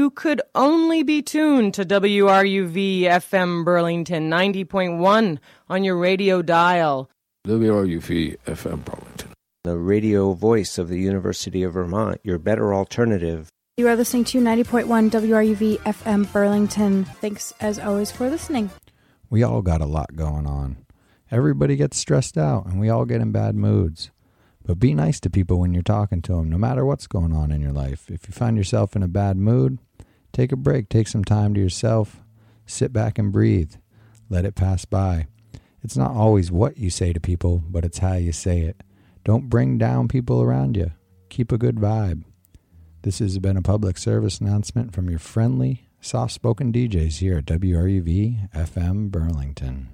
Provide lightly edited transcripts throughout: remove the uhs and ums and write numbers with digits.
you could only be tuned to WRUV FM Burlington 90.1 on your radio dial. WRUV FM Burlington. The radio voice of the University of Vermont, your better alternative. You are listening to 90.1 WRUV FM Burlington. Thanks, as always, for listening. We all got a lot going on. Everybody gets stressed out, and we all get in bad moods. But be nice to people when you're talking to them, no matter what's going on in your life. If you find yourself in a bad mood, take a break. Take some time to yourself. Sit back and breathe. Let it pass by. It's not always what you say to people, but it's how you say it. Don't bring down people around you. Keep a good vibe. This has been a public service announcement from your friendly, soft-spoken DJs here at WRUV FM Burlington.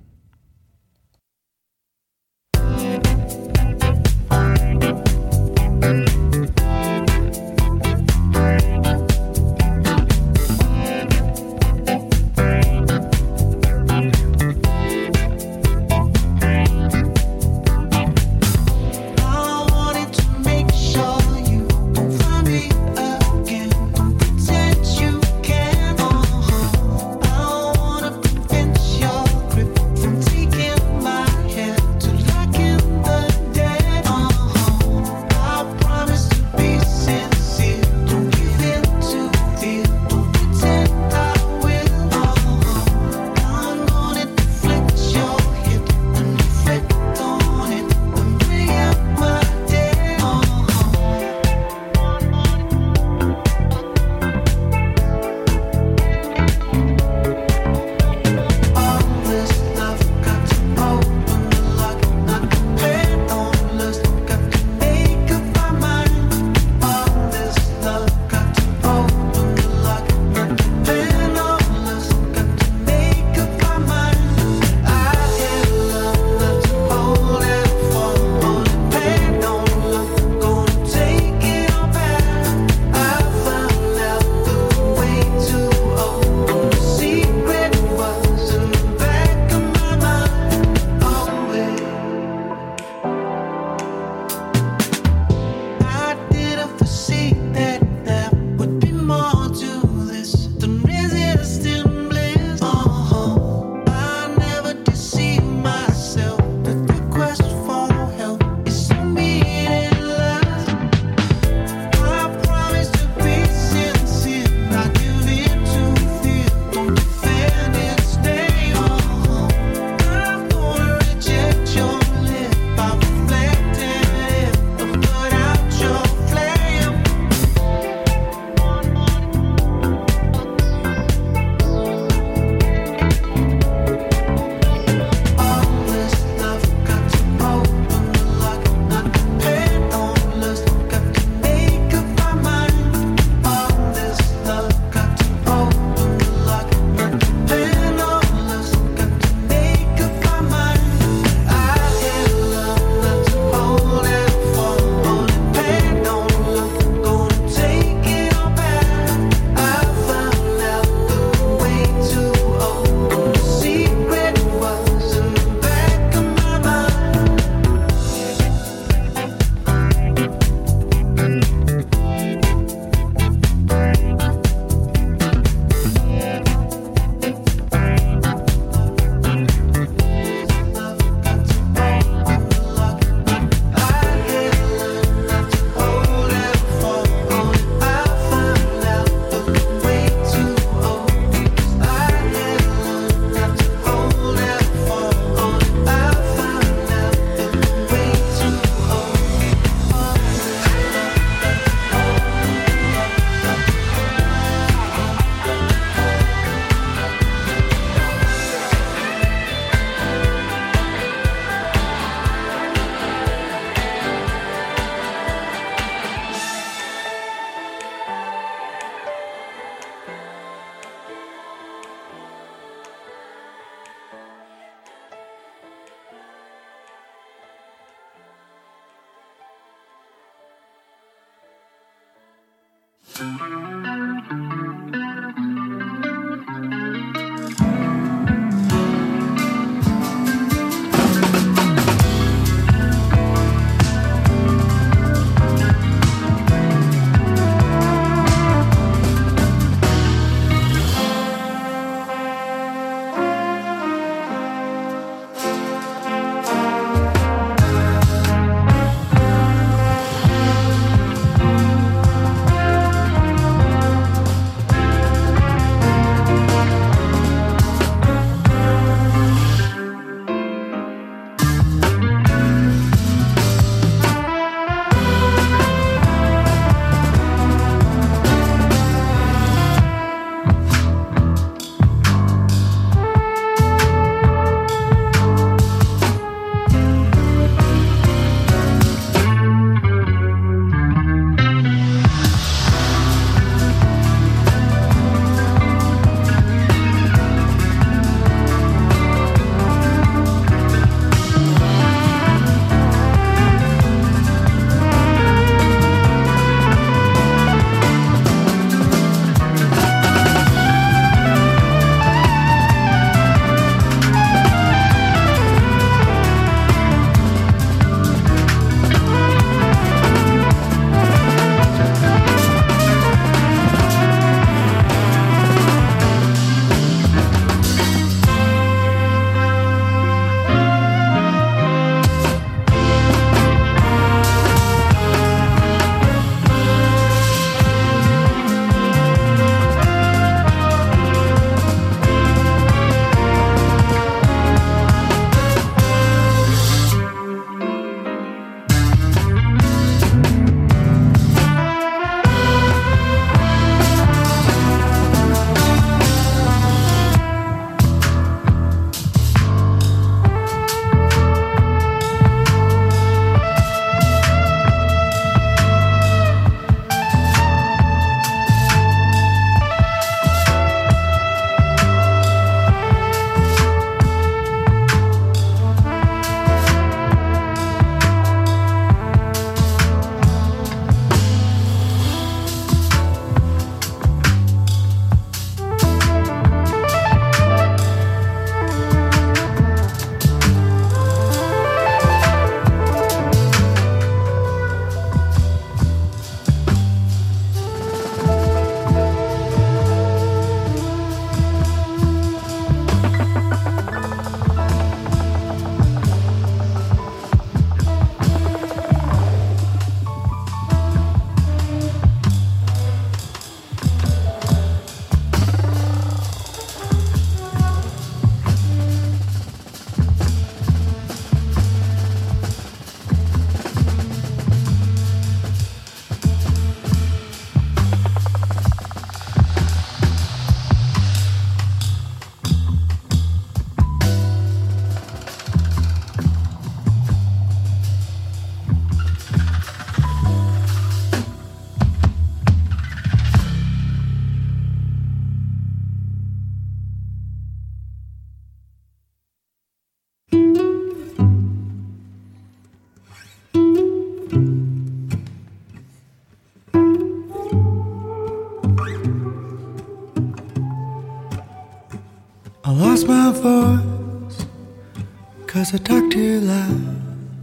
lost my voice 'cause I talk too loud,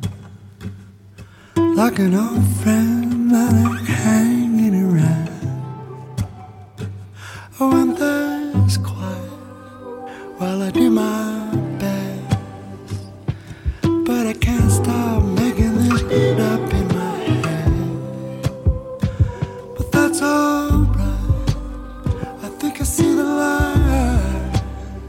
like an old friend that ain't hanging around. Oh, when there's quiet while I do my best, but I can't stop making this beat up in my head. But that's alright, I think I see the light.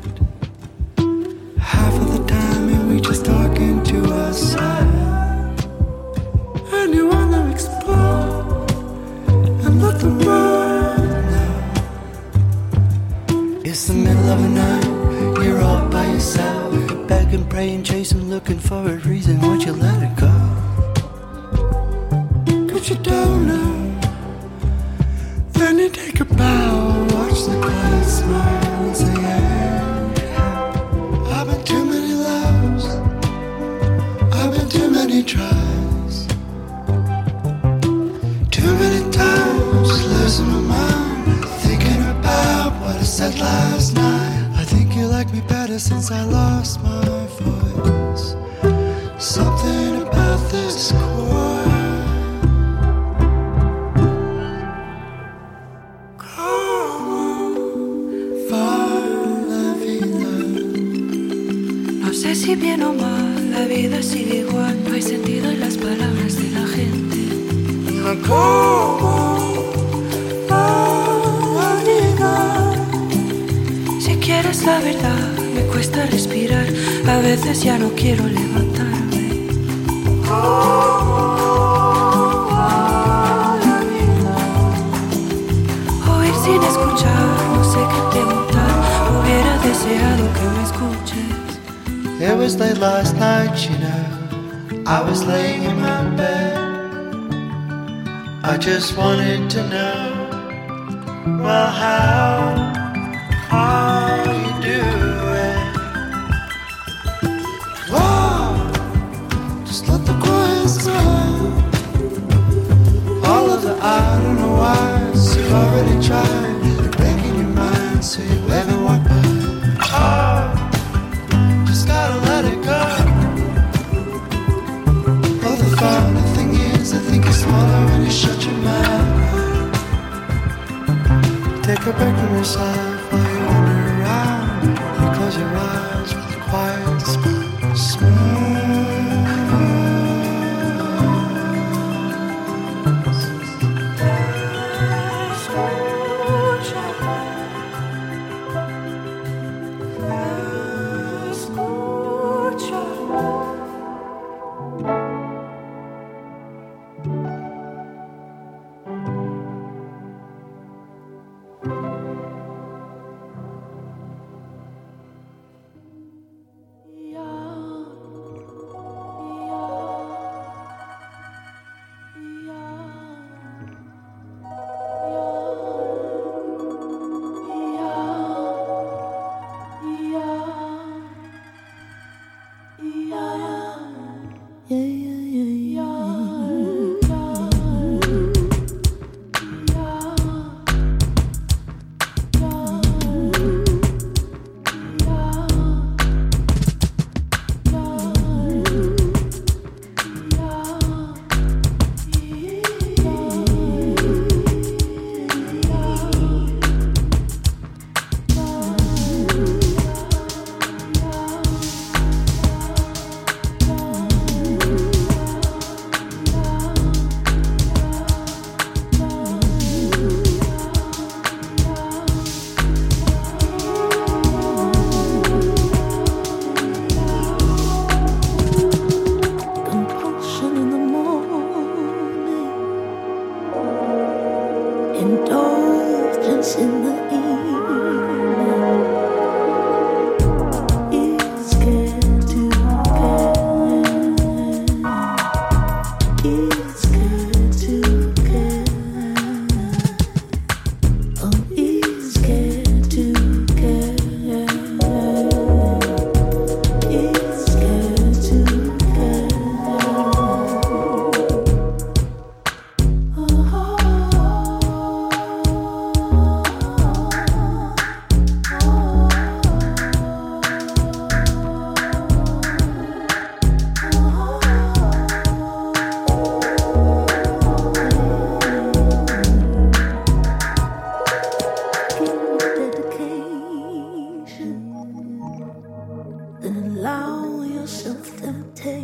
Half of the time and we just talking to ourselves. And you wanna explore and let the world know. It's the middle of the night, you're all by yourself, begging, praying, chasing, looking for a reason. Won't you let it go? 'Cause you don't know. Then you take a bow, watch the quiet smile and say, yeah, I've been too many loves, I've been too many tries, too many times losing my mind, thinking about what I said last night. I think you like me better since I lost my voice. Something about this chord. No sé si bien o mal, la vida sigue igual, no hay sentido en las palabras de la gente. Si quieres la verdad, me cuesta respirar, a veces ya no quiero levantarme. Oír sin escuchar, no sé qué preguntar, hubiera deseado que me escuches. It was late last night, you know, I was laying in my bed. I just wanted to know, well, how are you doing? Whoa, just let the quiet sound. All of the I don't know why's you've already tried breaking your mind, so you wave and walk by. Oh, just gotta let it go. Oh, the funny thing is, I think you're smaller when you shut your mouth. Take a break from yourself while you wander around. You close your eyes with a quiet smile.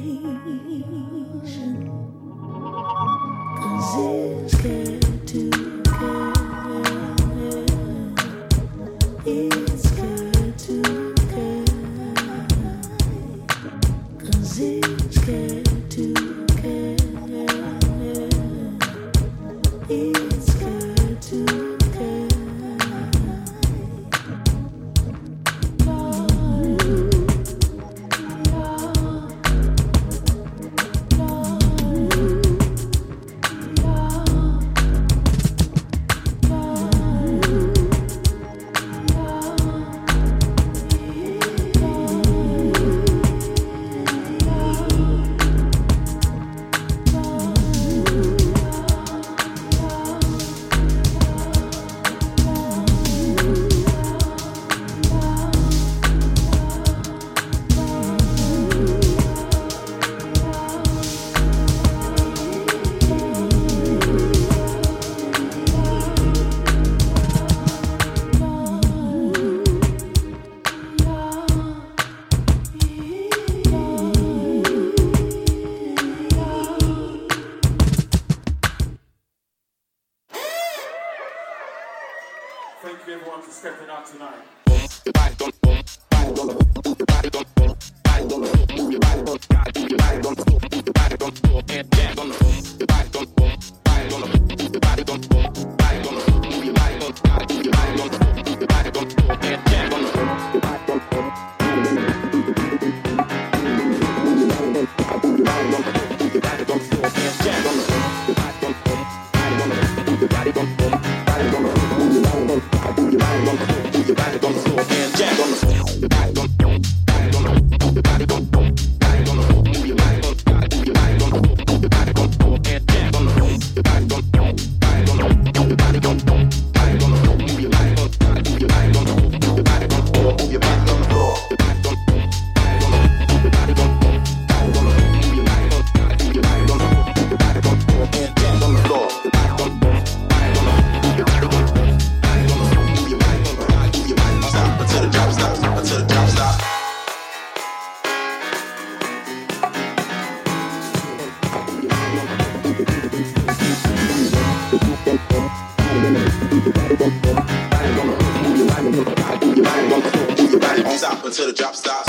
Until the drop stop.